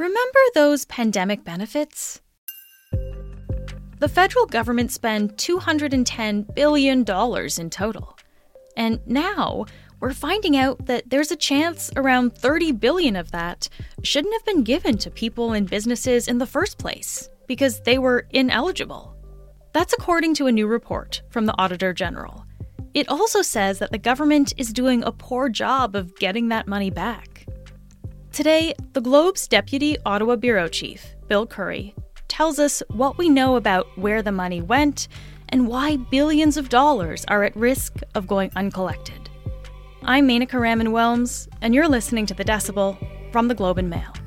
Remember those pandemic benefits? The federal government spent $210 billion in total. And now we're finding out that there's a chance around $30 billion of that shouldn't have been given to people and businesses in the first place because they were ineligible. That's according to a new report from the Auditor General. It also says that the government is doing a poor job of getting that money back. Today, the Globe's Deputy Ottawa Bureau Chief, Bill Curry, tells us what we know about where the money went and why billions of dollars are at risk of going uncollected. I'm Menaka Raman-Wilms, and you're listening to The Decibel from the Globe and Mail.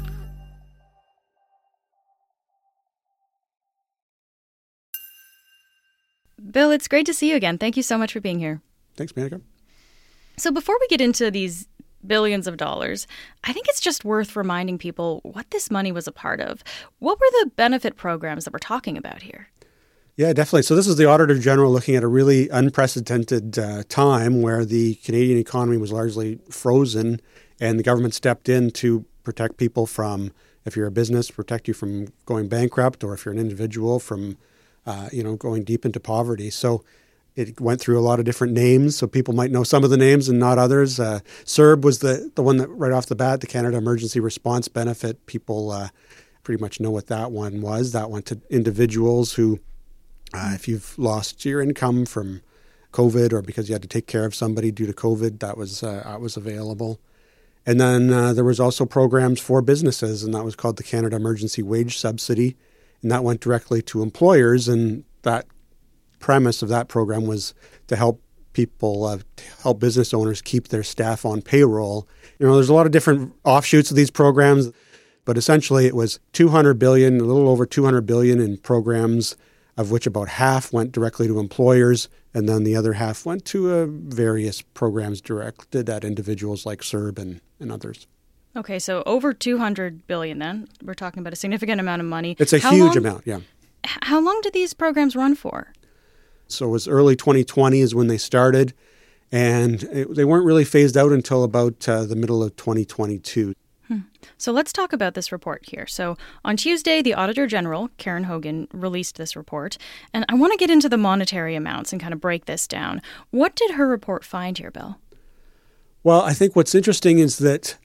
Bill, it's great to see you again. Thank you so much for being here. Thanks, Menaka. So before we get into these billions of dollars, I think it's just worth reminding people what this money was a part of. What were the benefit programs that we're talking about here? Yeah, definitely. So this is the Auditor General looking at a really unprecedented time where the Canadian economy was largely frozen and the government stepped in to protect people from, if you're a business, protect you from going bankrupt, or if you're an individual from, going deep into poverty. So it went through a lot of different names, so people might know some of the names and not others. CERB was the one that right off the bat, the Canada Emergency Response Benefit. People pretty much know what that one was. That went to individuals who, if you've lost your income from COVID or because you had to take care of somebody due to COVID, that was available. And then there was also programs for businesses, and that was called the Canada Emergency Wage Subsidy, and that went directly to employers, and that premise of that program was to help people, help business owners keep their staff on payroll. There's a lot of different offshoots of these programs, but essentially it was $200 billion, a little over $200 billion in programs, of which about half went directly to employers, and then the other half went to various programs directed at individuals like CERB and others. Okay, so over $200 billion then. We're talking about a significant amount of money. It's a huge amount, yeah. How long did these programs run for? So it was early 2020 is when they started, and they weren't really phased out until about the middle of 2022. So let's talk about this report here. So on Tuesday, the Auditor General, Karen Hogan, released this report. And I want to get into the monetary amounts and kind of break this down. What did her report find here, Bill? Well, I think what's interesting is that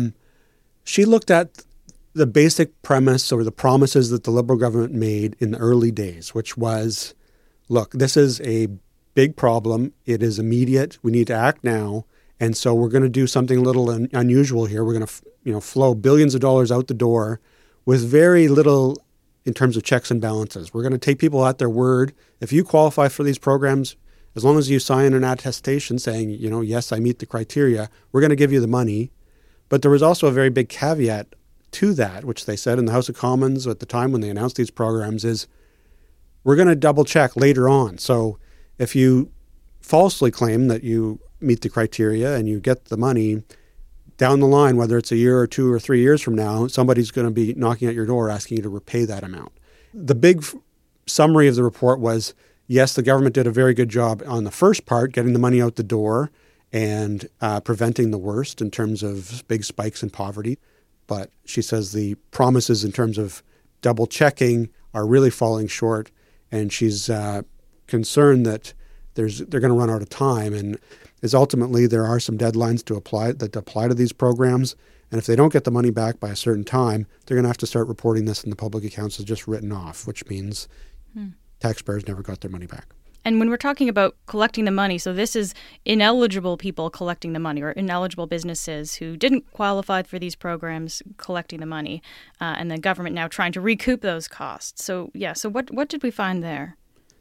she looked at the basic premise or the promises that the Liberal government made in the early days, which was, look, this is a big problem. It is immediate. We need to act now. And so we're going to do something a little unusual here. We're going to, flow billions of dollars out the door with very little in terms of checks and balances. We're going to take people at their word. If you qualify for these programs, as long as you sign an attestation saying, yes, I meet the criteria, we're going to give you the money. But there was also a very big caveat to that, which they said in the House of Commons at the time when they announced these programs, is we're going to double check later on. So if you falsely claim that you meet the criteria and you get the money, down the line, whether it's a year or 2 or 3 years from now, somebody's going to be knocking at your door asking you to repay that amount. The big summary of the report was, yes, the government did a very good job on the first part, getting the money out the door and preventing the worst in terms of big spikes in poverty. But she says the promises in terms of double checking are really falling short, and she's concerned that they're going to run out of time, and is ultimately there are some deadlines to apply to these programs, and if they don't get the money back by a certain time, they're going to have to start reporting this in the public accounts as just written off, which means taxpayers never got their money back. And when we're talking about collecting the money, so this is ineligible people collecting the money, or ineligible businesses who didn't qualify for these programs collecting the money, and the government now trying to recoup those costs. So what did we find there?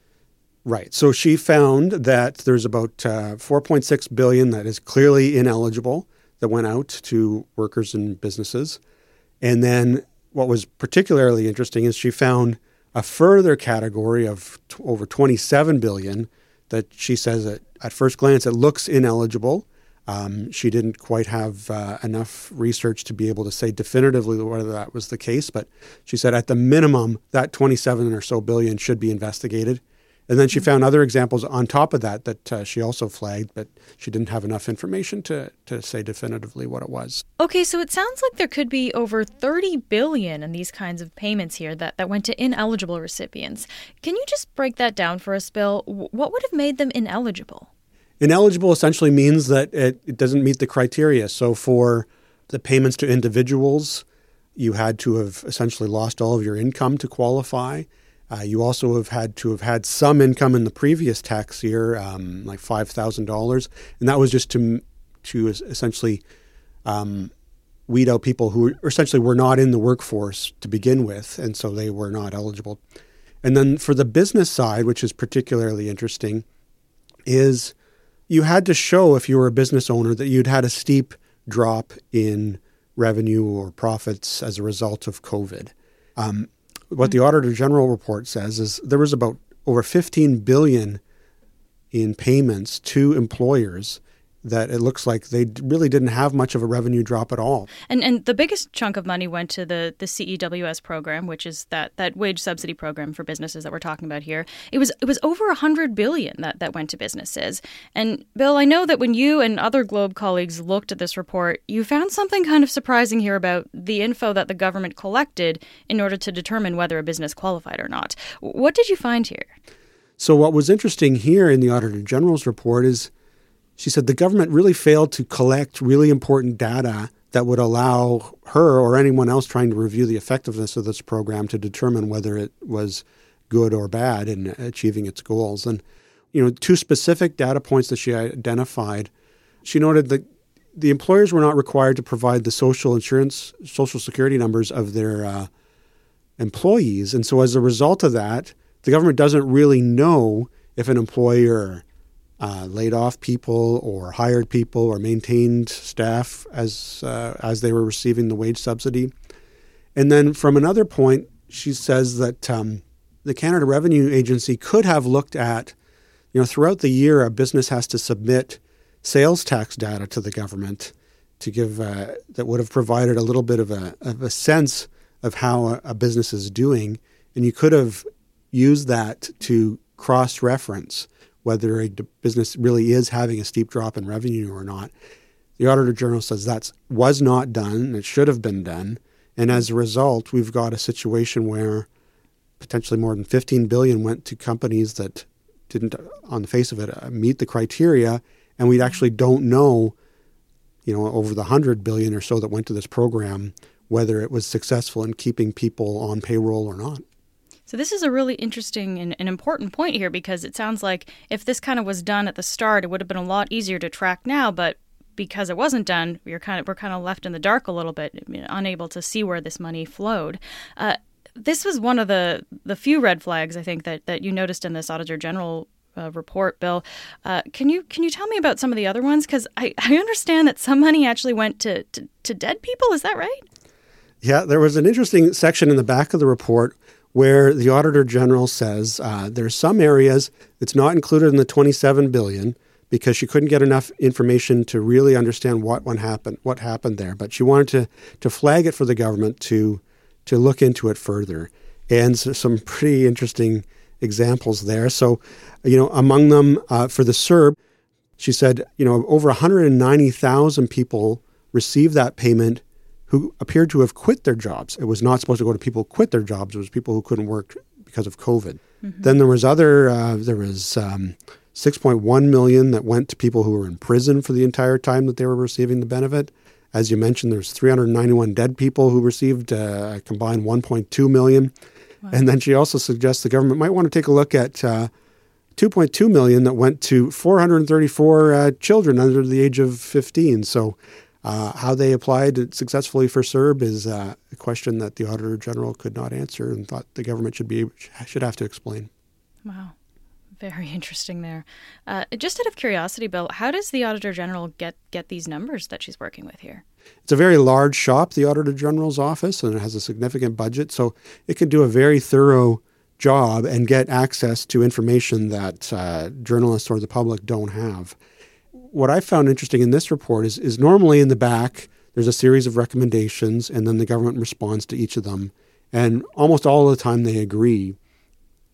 Right. So she found that there's about $4.6 billion that is clearly ineligible that went out to workers and businesses. And then what was particularly interesting is she found a further category of over $27 billion that she says that at first glance it looks ineligible. She didn't quite have enough research to be able to say definitively whether that was the case, but she said at the minimum that 27 or so billion should be investigated. And then she found other examples on top of that she also flagged, but she didn't have enough information to say definitively what it was. Okay, so it sounds like there could be over $30 billion in these kinds of payments here that went to ineligible recipients. Can you just break that down for us, Bill? What would have made them ineligible? Ineligible essentially means that it doesn't meet the criteria. So for the payments to individuals, you had to have essentially lost all of your income to qualify. You also have had some income in the previous tax year, like $5,000, and that was just to essentially weed out people who essentially were not in the workforce to begin with, and so they were not eligible. And then for the business side, which is particularly interesting, is you had to show, if you were a business owner, that you'd had a steep drop in revenue or profits as a result of COVID. What the Auditor General report says is there was about over $15 billion in payments to employers that it looks like they really didn't have much of a revenue drop at all. And the biggest chunk of money went to the CEWS program, which is that wage subsidy program for businesses that we're talking about here. It was over $100 billion that went to businesses. And Bill, I know that when you and other Globe colleagues looked at this report, you found something kind of surprising here about the info that the government collected in order to determine whether a business qualified or not. What did you find here? So what was interesting here in the Auditor General's report is she said the government really failed to collect really important data that would allow her or anyone else trying to review the effectiveness of this program to determine whether it was good or bad in achieving its goals. And, two specific data points that she identified. She noted that the employers were not required to provide the social security numbers of their employees. And so as a result of that, the government doesn't really know if an employer laid off people or hired people or maintained staff as they were receiving the wage subsidy. And then from another point, she says that the Canada Revenue Agency could have looked at, throughout the year, a business has to submit sales tax data to the government to give that would have provided a little bit of a sense of how a business is doing. And you could have used that to cross-reference whether a business really is having a steep drop in revenue or not. The Auditor General says that was not done. It should have been done. And as a result, we've got a situation where potentially more than $15 billion went to companies that didn't, on the face of it, meet the criteria. And we actually don't know, over the $100 billion or so that went to this program, whether it was successful in keeping people on payroll or not. So this is a really interesting and important point here, because it sounds like if this kind of was done at the start, it would have been a lot easier to track now. But because it wasn't done, we're kind of left in the dark a little bit, unable to see where this money flowed. This was one of the few red flags, I think, that you noticed in this Auditor General report, Bill. Can you tell me about some of the other ones? Because I understand that some money actually went to dead people. Is that right? Yeah, there was an interesting section in the back of the report where the Auditor General says there are some areas that's not included in the $27 billion because she couldn't get enough information to really understand what happened there. But she wanted to flag it for the government to look into it further. And so some pretty interesting examples there. So, among them, for the CERB, she said, over 190,000 people received that payment who appeared to have quit their jobs. It was not supposed to go to people who quit their jobs. It was people who couldn't work because of COVID. Mm-hmm. Then there was 6.1 million that went to people who were in prison for the entire time that they were receiving the benefit. As you mentioned, there's 391 dead people who received a combined 1.2 million. Wow. And then she also suggests the government might want to take a look at 2.2 million that went to 434 children under the age of 15. So how they applied it successfully for CERB is a question that the Auditor General could not answer and thought the government should have to explain. Wow. Very interesting there. Just out of curiosity, Bill, how does the Auditor General get these numbers that she's working with here? It's a very large shop, the Auditor General's office, and it has a significant budget, so it can do a very thorough job and get access to information that journalists or the public don't have. What I found interesting in this report is normally in the back, there's a series of recommendations, and then the government responds to each of them. And almost all of the time they agree.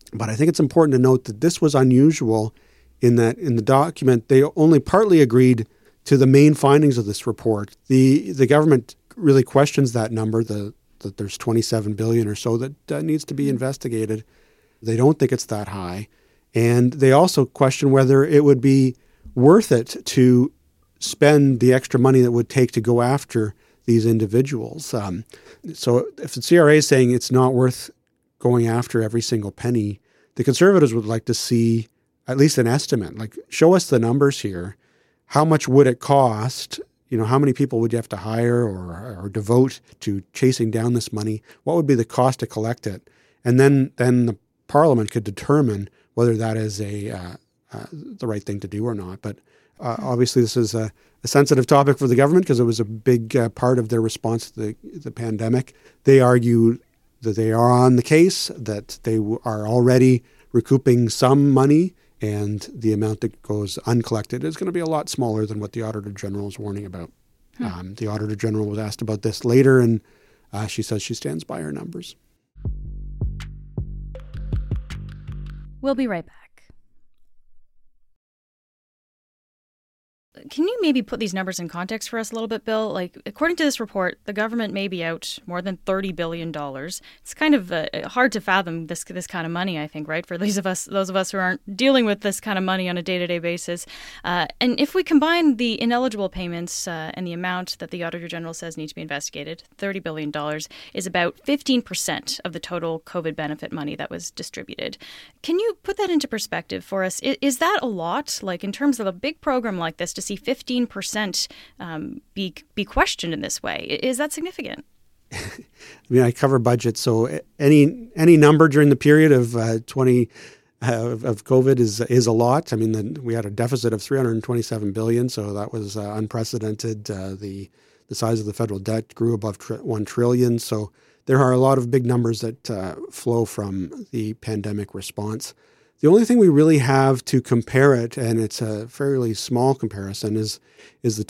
But I think it's important to note that this was unusual in that in the document, they only partly agreed to the main findings of this report. The government really questions that number, that there's $27 billion or so that needs to be investigated. They don't think it's that high. And they also question whether it would be worth it to spend the extra money that it would take to go after these individuals. So if the CRA is saying it's not worth going after every single penny, the Conservatives would like to see at least an estimate. Like, show us the numbers here. How much would it cost? How many people would you have to hire or devote to chasing down this money? What would be the cost to collect it? And then the Parliament could determine whether that is the right thing to do or not. But obviously, this is a sensitive topic for the government because it was a big part of their response to the pandemic. They argue that they are on the case, that they are already recouping some money, and the amount that goes uncollected is going to be a lot smaller than what the Auditor General is warning about. The Auditor General was asked about this later, and she says she stands by her numbers. We'll be right back. Can you maybe put these numbers in context for us a little bit, Bill? Like, according to this report, the government may be out more than $30 billion. It's kind of hard to fathom this kind of money, I think, right? For those of us who aren't dealing with this kind of money on a day-to-day basis. And if we combine the ineligible payments and the amount that the Auditor General says need to be investigated, $30 billion is about 15% of the total COVID benefit money that was distributed. Can you put that into perspective for us? Is that a lot? Like, in terms of a big program like this, to see 15% be questioned in this way, is that significant? I mean, I cover budgets, so any number during the period of of COVID is a lot. I mean, we had a deficit of $327 billion, so that was unprecedented. The size of the federal debt grew above $1 trillion. So there are a lot of big numbers that flow from the pandemic response. The only thing we really have to compare it, and it's a fairly small comparison, is the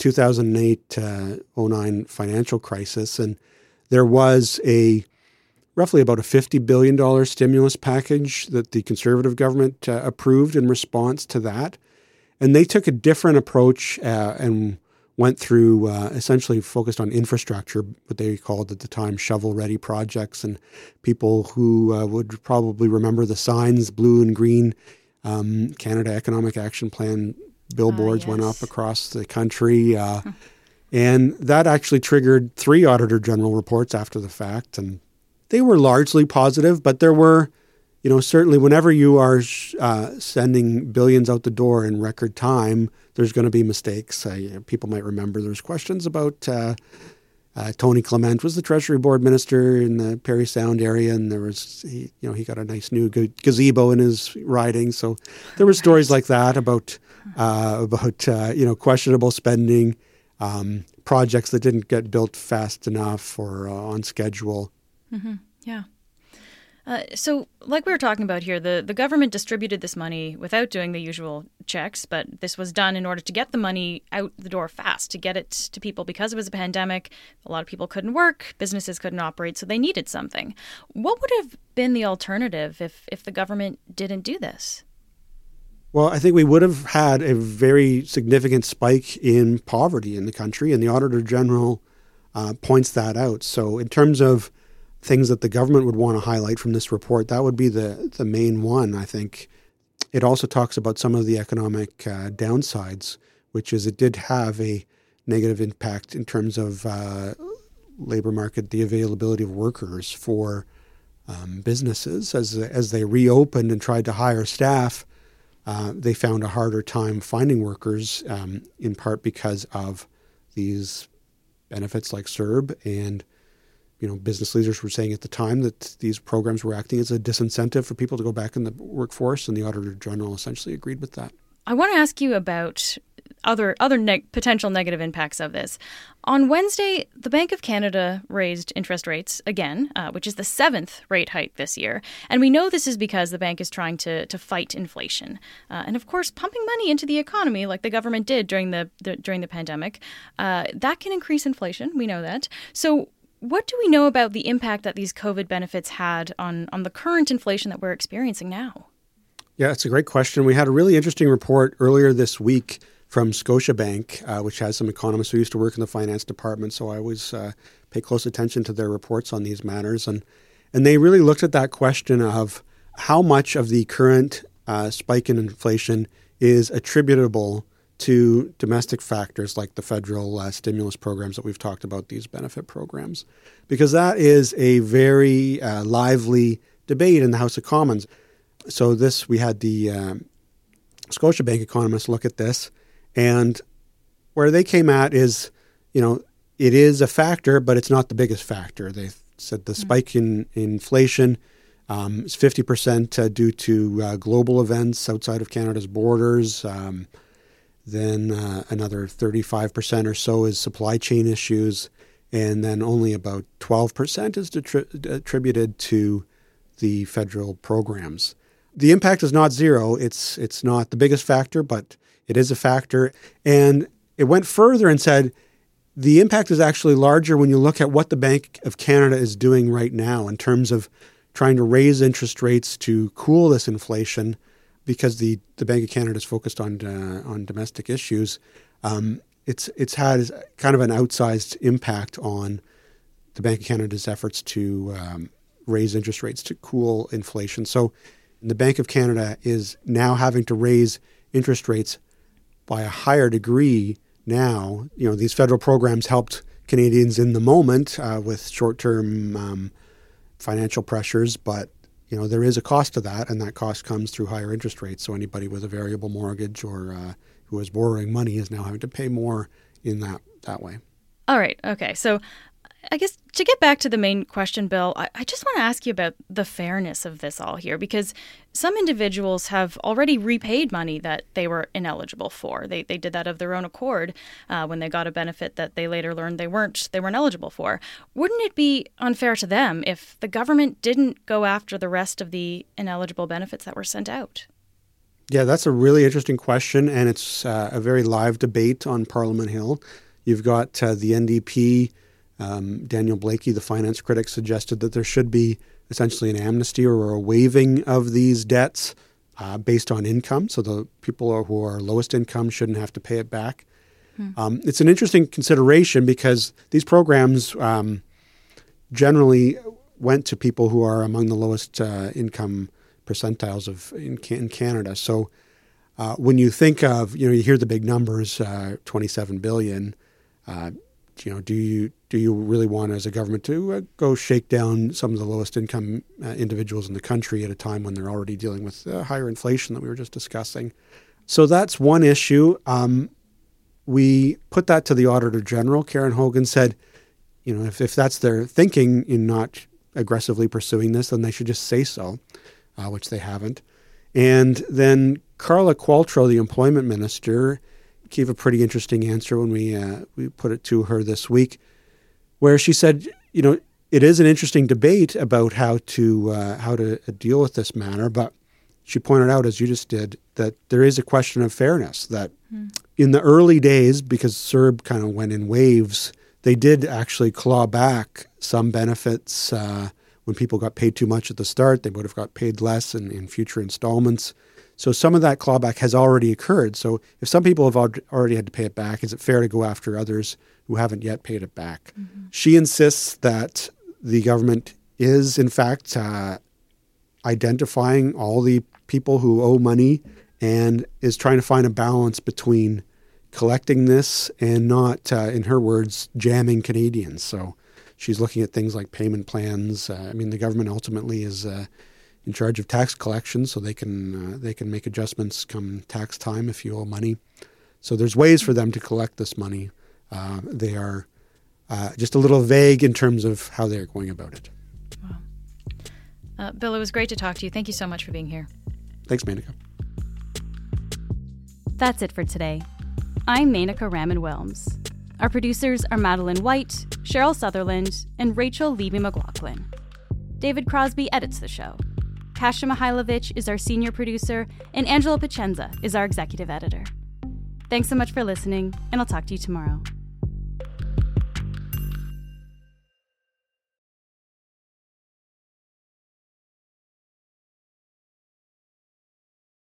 2008-09 financial crisis. And there was roughly about a $50 billion stimulus package that the Conservative government approved in response to that. And they took a different approach and went through essentially focused on infrastructure, what they called at the time shovel-ready projects. And people who would probably remember the signs, blue and green, Canada Economic Action Plan billboards went up across the country. And that actually triggered 3 Auditor General reports after the fact. And they were largely positive, but there were, certainly whenever you are sending billions out the door in record time, there's going to be mistakes. People might remember there's questions about Tony Clement was the Treasury Board Minister in the Parry Sound area, and there was he got a nice new gazebo in his riding. So there were stories like that about questionable spending, projects that didn't get built fast enough or on schedule. Mm-hmm. Yeah. So like we were talking about here, the government distributed this money without doing the usual checks, but this was done in order to get the money out the door fast, to get it to people because it was a pandemic. A lot of people couldn't work, businesses couldn't operate, so they needed something. What would have been the alternative if the government didn't do this? Well, I think we would have had a very significant spike in poverty in the country, and the Auditor General points that out. So in terms of things that the government would want to highlight from this report, that would be the main one, I think. It also talks about some of the economic downsides, which is it did have a negative impact in terms of labor market, the availability of workers for businesses. As they reopened and tried to hire staff, they found a harder time finding workers, in part because of these benefits like CERB. And business leaders were saying at the time that these programs were acting as a disincentive for people to go back in the workforce, and the Auditor General essentially agreed with that. I want to ask you about other potential negative impacts of this. On Wednesday, the Bank of Canada raised interest rates again, which is the 7th rate hike this year. And we know this is because the bank is trying to fight inflation. And of course, pumping money into the economy like the government did during the pandemic, that can increase inflation. We know that. So what do we know about the impact that these COVID benefits had on the current inflation that we're experiencing now? Yeah, it's a great question. We had a really interesting report earlier this week from Scotiabank, which has some economists who used to work in the finance department, so I always pay close attention to their reports on these matters. And they really looked at that question of how much of the current spike in inflation is attributable to domestic factors like the federal stimulus programs that we've talked about, these benefit programs, because that is a very lively debate in the House of Commons. So we had the Scotiabank economists look at this, and where they came at is, it is a factor, but it's not the biggest factor. They said the spike in inflation is 50% due to global events outside of Canada's borders. Then another 35% or so is supply chain issues, and then only about 12% is attributed to the federal programs. The impact is not zero. It's not the biggest factor, but it is a factor. And it went further and said the impact is actually larger when you look at what the Bank of Canada is doing right now in terms of trying to raise interest rates to cool this inflation, because the Bank of Canada is focused on domestic issues. It's had kind of an outsized impact on the Bank of Canada's efforts to raise interest rates to cool inflation. So the Bank of Canada is now having to raise interest rates by a higher degree now. These federal programs helped Canadians in the moment with short-term financial pressures, but there is a cost to that, and that cost comes through higher interest rates. So anybody with a variable mortgage or who is borrowing money is now having to pay more in that way. All right. Okay. So I guess to get back to the main question, Bill, I just want to ask you about the fairness of this all here, because some individuals have already repaid money that they were ineligible for. They did that of their own accord when they got a benefit that they later learned they weren't eligible for. Wouldn't it be unfair to them if the government didn't go after the rest of the ineligible benefits that were sent out? Yeah, that's a really interesting question, and it's a very live debate on Parliament Hill. You've got the NDP. Daniel Blakey, the finance critic, suggested that there should be essentially an amnesty or a waiving of these debts based on income. So the people who are lowest income shouldn't have to pay it back. It's an interesting consideration because these programs generally went to people who are among the lowest income percentiles in Canada. So when you think of, you hear the big numbers, $27 billion, do you really want as a government to go shake down some of the lowest income individuals in the country at a time when they're already dealing with higher inflation that we were just discussing? So that's one issue. We put that to the Auditor General. Karen Hogan said, if that's their thinking in not aggressively pursuing this, then they should just say so, which they haven't. And then Carla Qualtrough, the employment minister, gave a pretty interesting answer when we put it to her this week, where she said, it is an interesting debate about how to deal with this matter, but she pointed out, as you just did, that there is a question of fairness, that in the early days, because CERB kind of went in waves, they did actually claw back some benefits. When people got paid too much at the start, they would have got paid less in future installments. So some of that clawback has already occurred. So if some people have already had to pay it back, is it fair to go after others who haven't yet paid it back? Mm-hmm. She insists that the government is, in fact, identifying all the people who owe money and is trying to find a balance between collecting this and not, in her words, jamming Canadians. So she's looking at things like payment plans. The government ultimately is in charge of tax collection, so they can make adjustments come tax time if you owe money. So there's ways for them to collect this money. They are just a little vague in terms of how they're going about it. Wow. Bill, it was great to talk to you. Thank you so much for being here. Thanks, Menaka. That's it for today. I'm Menaka Raman-Wilms. Our producers are Madeline White, Cheryl Sutherland, and Rachel Levy-McLaughlin. David Crosby edits the show. Kasia Mihailovich is our senior producer, and Angela Pacenza is our executive editor. Thanks so much for listening, and I'll talk to you tomorrow.